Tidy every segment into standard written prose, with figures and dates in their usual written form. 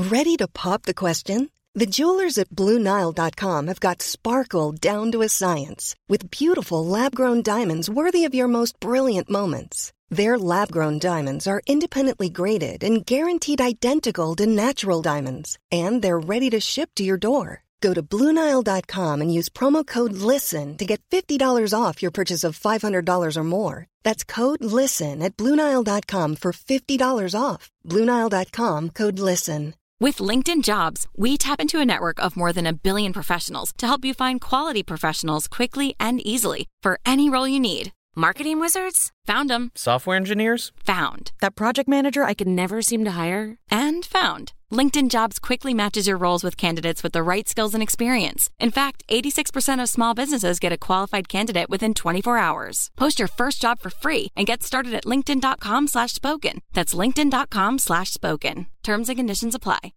Ready to pop the question? The jewelers at BlueNile.com have got sparkle down to a science with beautiful lab-grown diamonds worthy of your most brilliant moments. Their lab-grown diamonds are independently graded and guaranteed identical to natural diamonds, and they're ready to ship to your door. Go to BlueNile.com and use promo code LISTEN to get $50 off your purchase of $500 or more. That's code LISTEN at BlueNile.com for $50 off. BlueNile.com, code LISTEN. With LinkedIn Jobs, we tap into a network of more than 1 billion professionals to help you find quality professionals quickly and easily for any role you need. Marketing wizards? Found them. Software engineers? Found. That project manager I could never seem to hire? And found. LinkedIn Jobs quickly matches your roles with candidates with the right skills and experience. In fact, 86% of small businesses get a qualified candidate within 24 hours. Post your first job for free and get started at linkedin.com/spoken. That's linkedin.com/spoken. Terms and conditions apply.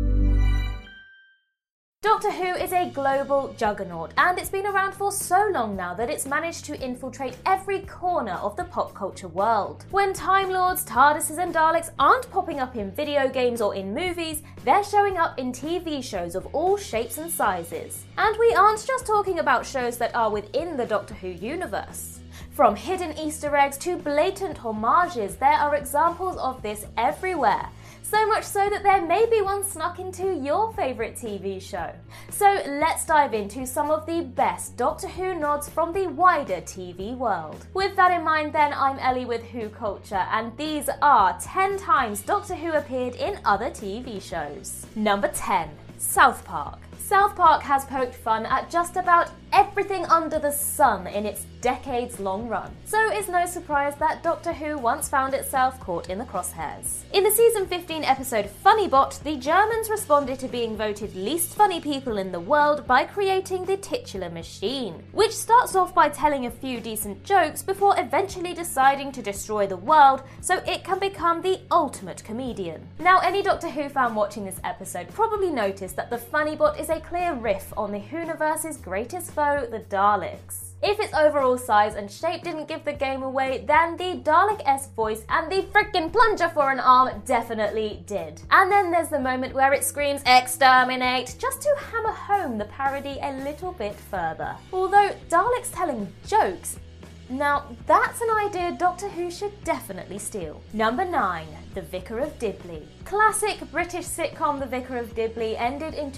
Doctor Who is a global juggernaut, and it's been around for so long now that it's managed to infiltrate every corner of the pop culture world. When Time Lords, TARDISes and Daleks aren't popping up in video games or in movies, they're showing up in TV shows of all shapes and sizes. And we aren't just talking about shows that are within the Doctor Who universe. From hidden Easter eggs to blatant homages, there are examples of this everywhere. So much so that there may be one snuck into your favourite TV show. So let's dive into some of the best Doctor Who nods from the wider TV world. With that in mind then, I'm Ellie with Who Culture, and these are 10 times Doctor Who appeared in other TV shows. Number 10. South Park. South Park has poked fun at just about everything under the sun in its decades-long run. So it's no surprise that Doctor Who once found itself caught in the crosshairs. In the season 15 episode Funnybot, the Germans responded to being voted least funny people in the world by creating the titular machine, which starts off by telling a few decent jokes before eventually deciding to destroy the world so it can become the ultimate comedian. Now, any Doctor Who fan watching this episode probably noticed that the Funnybot is a clear riff on the Whoniverse's greatest foe, the Daleks. If its overall size and shape didn't give the game away, then the Dalek-esque voice and the frickin' plunger for an arm definitely did. And then there's the moment where it screams "Exterminate!" just to hammer home the parody a little bit further. Although Daleks telling jokes, now that's an idea Doctor Who should definitely steal. Number 9. The Vicar of Dibley. Classic British sitcom The Vicar of Dibley ended in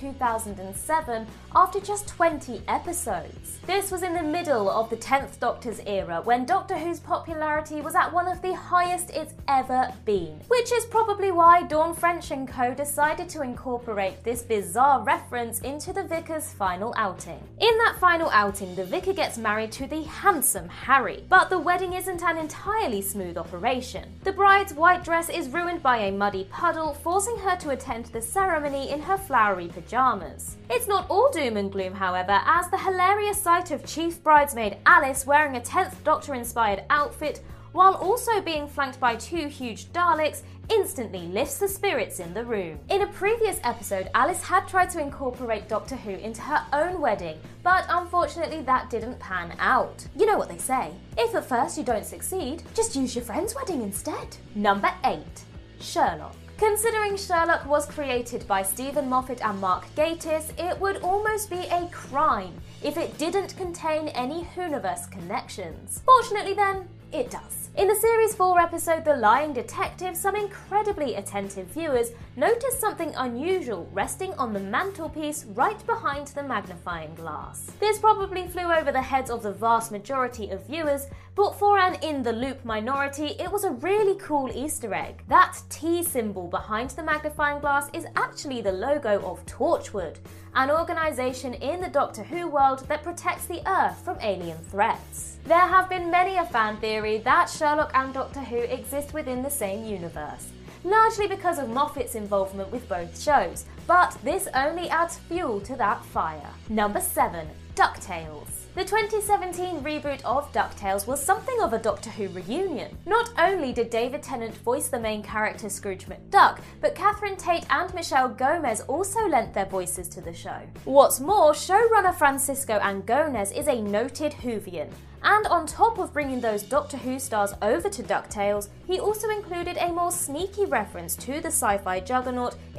2007 after just 20 episodes. This was in the middle of the 10th Doctor's era, when Doctor Who's popularity was at one of the highest it's ever been. Which is probably why Dawn French and co decided to incorporate this bizarre reference into the Vicar's final outing. In that final outing, the Vicar gets married to the handsome Harry, but the wedding isn't an entirely smooth operation. The bride's white dress is ruined by a muddy puddle, forcing her to attend the ceremony in her flowery pajamas. It's not all doom and gloom, however, as the hilarious sight of Chief Bridesmaid Alice wearing a 10th Doctor-inspired outfit while also being flanked by 2 huge Daleks instantly lifts the spirits in the room. In a previous episode, Alice had tried to incorporate Doctor Who into her own wedding, but unfortunately that didn't pan out. You know what they say, if at first you don't succeed, just use your friend's wedding instead. Number 8. Sherlock. Considering Sherlock was created by Stephen Moffat and Mark Gatiss, it would almost be a crime if it didn't contain any Whoniverse connections. Fortunately then, it does. In the series 4 episode The Lying Detective, some incredibly attentive viewers noticed something unusual resting on the mantelpiece right behind the magnifying glass. This probably flew over the heads of the vast majority of viewers, but for an in-the-loop minority, it was a really cool Easter egg. That T symbol behind the magnifying glass is actually the logo of Torchwood, an organisation in the Doctor Who world that protects the Earth from alien threats. There have been many a fan theory that Sherlock and Doctor Who exist within the same universe, largely because of Moffat's involvement with both shows, but this only adds fuel to that fire. Number 7. DuckTales. The 2017 reboot of DuckTales was something of a Doctor Who reunion. Not only did David Tennant voice the main character Scrooge McDuck, but Catherine Tate and Michelle Gomez also lent their voices to the show. What's more, showrunner Francisco Angones is a noted Whovian. And on top of bringing those Doctor Who stars over to DuckTales, he also included a more sneaky reference to the sci-fi juggernaut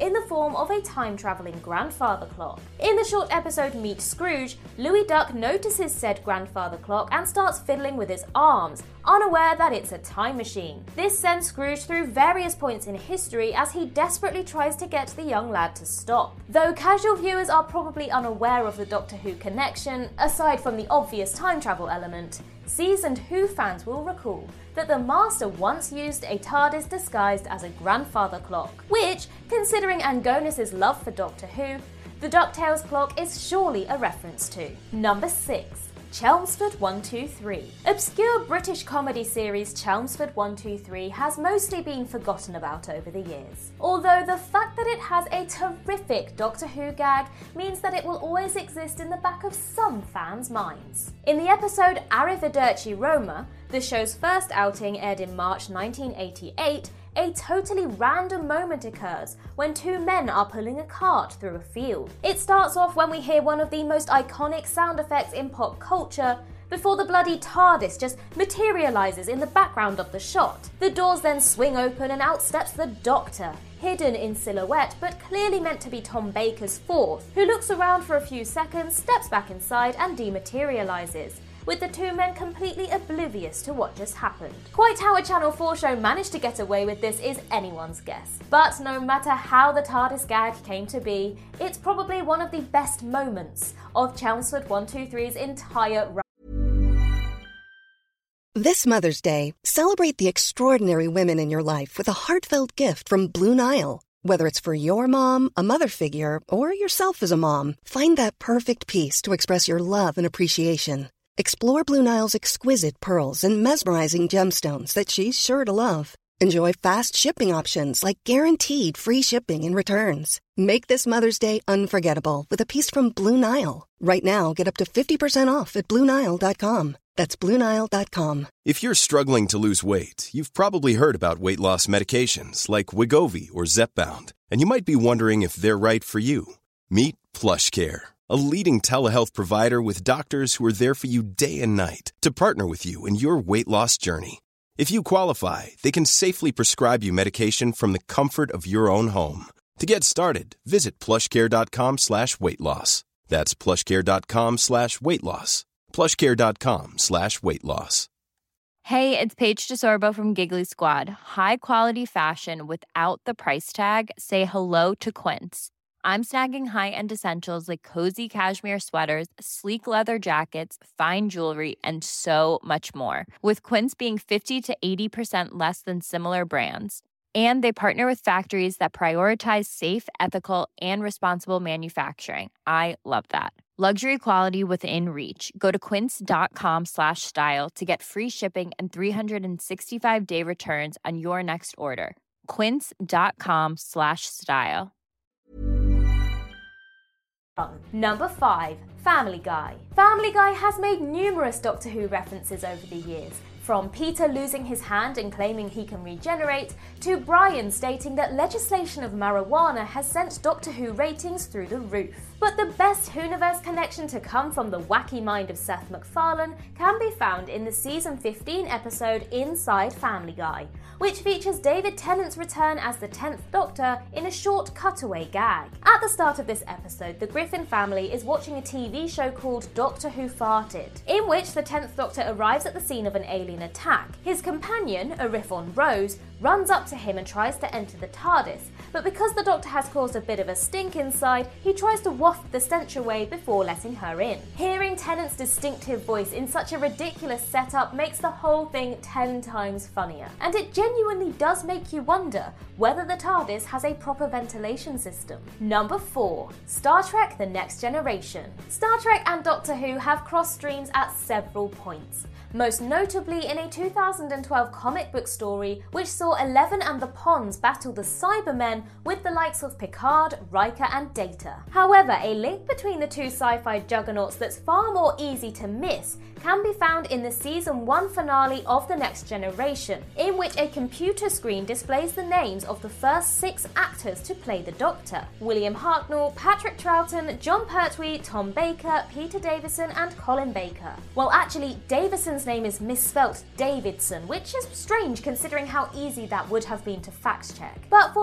in the form of a time-traveling grandfather clock. In the short episode Meet Scrooge, Louis Duck notices said grandfather clock and starts fiddling with its arms, unaware that it's a time machine. This sends Scrooge through various points in history as he desperately tries to get the young lad to stop. Though casual viewers are probably unaware of the Doctor Who connection, aside from the obvious time travel element, seasoned Who fans will recall that the Master once used a TARDIS disguised as a grandfather clock, which, considering Angonis's love for Doctor Who, the DuckTales clock is surely a reference to. Number 6. Chelmsford 123. Obscure British comedy series Chelmsford 123 has mostly been forgotten about over the years. Although the fact that it has a terrific Doctor Who gag means that it will always exist in the back of some fans' minds. In the episode Arrivederci Roma, the show's first outing aired in March 1988, a totally random moment occurs when two men are pulling a cart through a field. It starts off when we hear one of the most iconic sound effects in pop culture, before the bloody TARDIS just materializes in the background of the shot. The doors then swing open and out steps the Doctor, hidden in silhouette but clearly meant to be Tom Baker's fourth, who looks around for a few seconds, steps back inside and dematerializes, with the two men completely oblivious to what just happened. Quite how a Channel 4 show managed to get away with this is anyone's guess. But no matter how the TARDIS gag came to be, it's probably one of the best moments of Chelmsford 123's entire run. This Mother's Day, celebrate the extraordinary women in your life with a heartfelt gift from Blue Nile. Whether it's for your mom, a mother figure, or yourself as a mom, find that perfect piece to express your love and appreciation. Explore Blue Nile's exquisite pearls and mesmerizing gemstones that she's sure to love. Enjoy fast shipping options like guaranteed free shipping and returns. Make this Mother's Day unforgettable with a piece from Blue Nile. Right now, get up to 50% off at BlueNile.com. That's BlueNile.com. If you're struggling to lose weight, you've probably heard about weight loss medications like Wegovy or Zepbound, and you might be wondering if they're right for you. Meet PlushCare, a leading telehealth provider with doctors who are there for you day and night to partner with you in your weight loss journey. If you qualify, they can safely prescribe you medication from the comfort of your own home. To get started, visit plushcare.com/weight-loss. That's plushcare.com/weight-loss. plushcare.com/weight-loss. Hey, it's Paige DeSorbo from Giggly Squad. High quality fashion without the price tag. Say hello to Quince. I'm snagging high-end essentials like cozy cashmere sweaters, sleek leather jackets, fine jewelry, and so much more. With Quince being 50 to 80% less than similar brands. And they partner with factories that prioritize safe, ethical, and responsible manufacturing. I love that. Luxury quality within reach. Go to quince.com/style to get free shipping and 365-day returns on your next order. Quince.com/style. Number 5. Family Guy. Family Guy has made numerous Doctor Who references over the years, from Peter losing his hand and claiming he can regenerate, to Brian stating that legislation of marijuana has sent Doctor Who ratings through the roof. But the best Whoniverse connection to come from the wacky mind of Seth MacFarlane can be found in the season 15 episode Inside Family Guy, which features David Tennant's return as the 10th Doctor in a short cutaway gag. At the start of this episode, the Griffin family is watching a TV show called Doctor Who Farted, in which the 10th Doctor arrives at the scene of an alien attack. His companion, a riff on Rose, runs up to him and tries to enter the TARDIS, but because the Doctor has caused a bit of a stink inside, he tries to waft the stench away before letting her in. Hearing Tennant's distinctive voice in such a ridiculous setup makes the whole thing 10 times funnier, and it genuinely does make you wonder whether the TARDIS has a proper ventilation system. Number 4. Star Trek: The Next Generation. Star Trek and Doctor Who have crossed streams at several points, most notably in a 2012 comic book story which saw Eleven and the Ponds battle the Cybermen with the likes of Picard, Riker and Data. However, a link between the two sci-fi juggernauts that's far more easy to miss can be found in the Season 1 finale of The Next Generation, in which a computer screen displays the names of the first 6 actors to play the Doctor: William Hartnell, Patrick Troughton, John Pertwee, Tom Baker, Peter Davison and Colin Baker. Well, actually, Davison's name is misspelt Davidson, which is strange considering how easy that would have been to fact check. But for some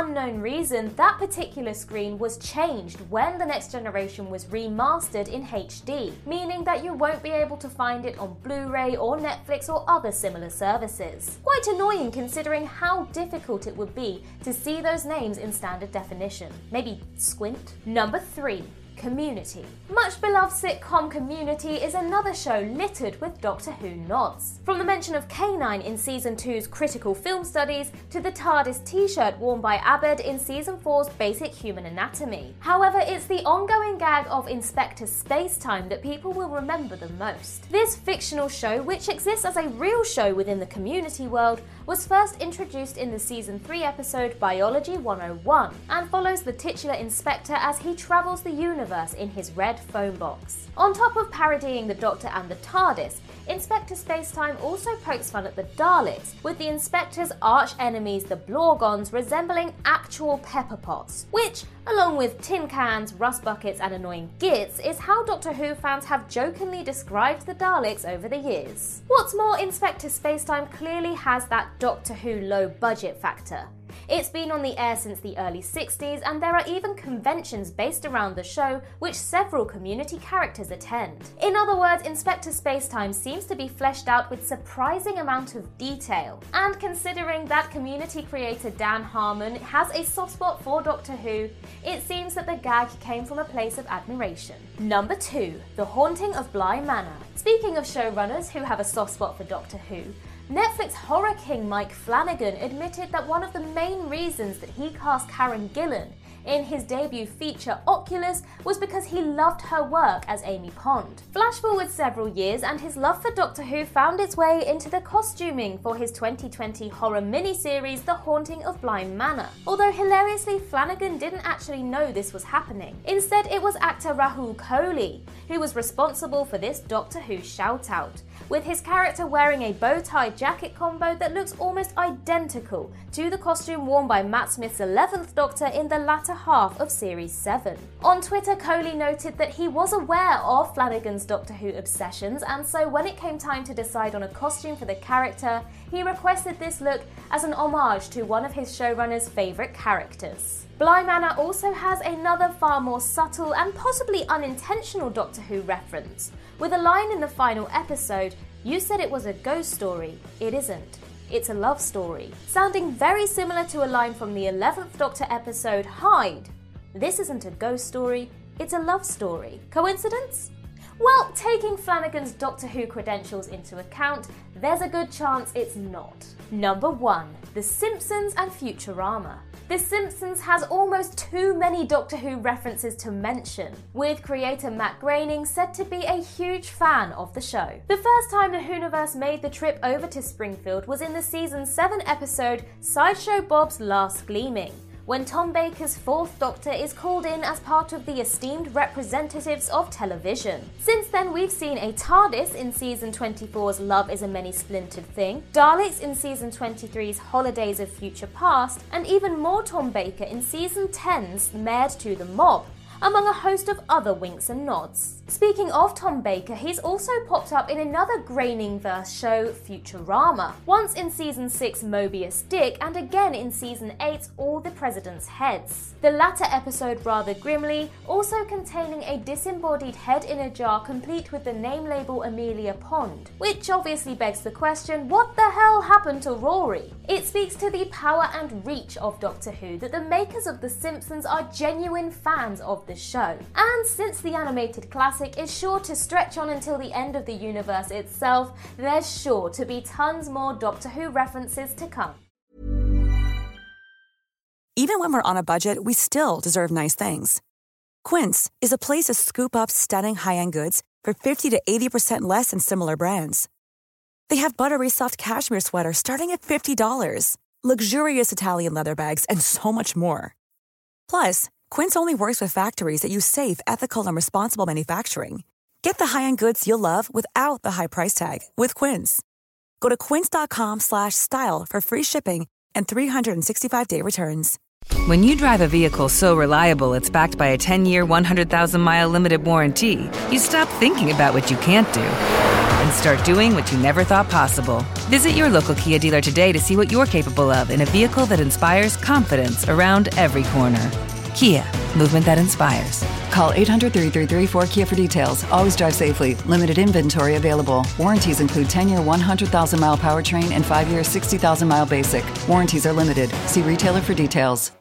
unknown reason, that particular screen was changed when The Next Generation was remastered in HD, meaning that you won't be able to find it on Blu-ray or Netflix or other similar services. Quite annoying considering how difficult it would be to see those names in standard definition. Maybe squint? Number 3. Community. Much beloved sitcom Community is another show littered with Doctor Who nods. From the mention of K9 in Season 2's Critical Film Studies to the TARDIS t-shirt worn by Abed in Season 4's Basic Human Anatomy. However, it's the ongoing gag of Inspector Spacetime that people will remember the most. This fictional show, which exists as a real show within the Community world, was first introduced in the Season 3 episode Biology 101 and follows the titular inspector as he travels the universe in his red phone box. On top of parodying the Doctor and the TARDIS, Inspector Spacetime also pokes fun at the Daleks, with the Inspector's arch enemies, the Blorgons, resembling actual pepper pots, which, along with tin cans, rust buckets and annoying gits, is how Doctor Who fans have jokingly described the Daleks over the years. What's more, Inspector Spacetime clearly has that Doctor Who low budget factor. It's been on the air since the early 60s, and there are even conventions based around the show which several Community characters attend. In other words, Inspector Spacetime seems to be fleshed out with surprising amount of detail. And considering that Community creator Dan Harmon has a soft spot for Doctor Who, it seems that the gag came from a place of admiration. Number 2. The Haunting of Bly Manor. Speaking of showrunners who have a soft spot for Doctor Who, Netflix horror king Mike Flanagan admitted that one of the main reasons that he cast Karen Gillan in his debut feature Oculus was because he loved her work as Amy Pond. Flash forward several years and his love for Doctor Who found its way into the costuming for his 2020 horror miniseries The Haunting of Bly Manor. Although hilariously, Flanagan didn't actually know this was happening. Instead, it was actor Rahul Kohli who was responsible for this Doctor Who shout-out, with his character wearing a bow-tie jacket combo that looks almost identical to the costume worn by Matt Smith's 11th Doctor in the latter half of Series 7. On Twitter, Kohli noted that he was aware of Flanagan's Doctor Who obsessions, and so when it came time to decide on a costume for the character, he requested this look as an homage to one of his showrunner's favourite characters. Bly Manor also has another far more subtle and possibly unintentional Doctor Who reference, with a line in the final episode, "You said it was a ghost story. It isn't. It's a love story," sounding very similar to a line from the 11th Doctor episode Hyde. "This isn't a ghost story, it's a love story." Coincidence? Well, taking Flanagan's Doctor Who credentials into account, there's a good chance it's not. Number 1. The Simpsons and Futurama. The Simpsons has almost too many Doctor Who references to mention, with creator Matt Groening said to be a huge fan of the show. The first time the Whoniverse made the trip over to Springfield was in the Season 7 episode Sideshow Bob's Last Gleaming, when Tom Baker's 4th Doctor is called in as part of the esteemed representatives of television. Since then, we've seen a TARDIS in Season 24's Love is a Many Splintered Thing, Daleks in Season 23's Holidays of Future Past, and even more Tom Baker in Season 10's Mared to the Mob, among a host of other winks and nods. Speaking of Tom Baker, he's also popped up in another Groening-verse show, Futurama, once in Season 6 Mobius Dick, and again in Season 8's All the President's Heads. The latter episode, rather grimly, also containing a disembodied head in a jar complete with the name label Amelia Pond, which obviously begs the question, what the hell happened to Rory? It speaks to the power and reach of Doctor Who that the makers of The Simpsons are genuine fans of the show. And since the animated classic is sure to stretch on until the end of the universe itself, there's sure to be tons more Doctor Who references to come. Even when we're on a budget, we still deserve nice things. Quince is a place to scoop up stunning high-end goods for 50 to 80% less than similar brands. They have buttery soft cashmere sweaters starting at $50, luxurious Italian leather bags, and so much more. Plus, Quince only works with factories that use safe, ethical, and responsible manufacturing. Get the high-end goods you'll love without the high price tag with Quince. Go to quince.com/style for free shipping and 365-day returns. When you drive a vehicle so reliable it's backed by a 10-year, 100,000-mile limited warranty, you stop thinking about what you can't do and start doing what you never thought possible. Visit your local Kia dealer today to see what you're capable of in a vehicle that inspires confidence around every corner. Kia, movement that inspires. Call 800-333-4KIA for details. Always drive safely. Limited inventory available. Warranties include 10-year 100,000-mile powertrain and 5-year 60,000-mile basic. Warranties are limited. See retailer for details.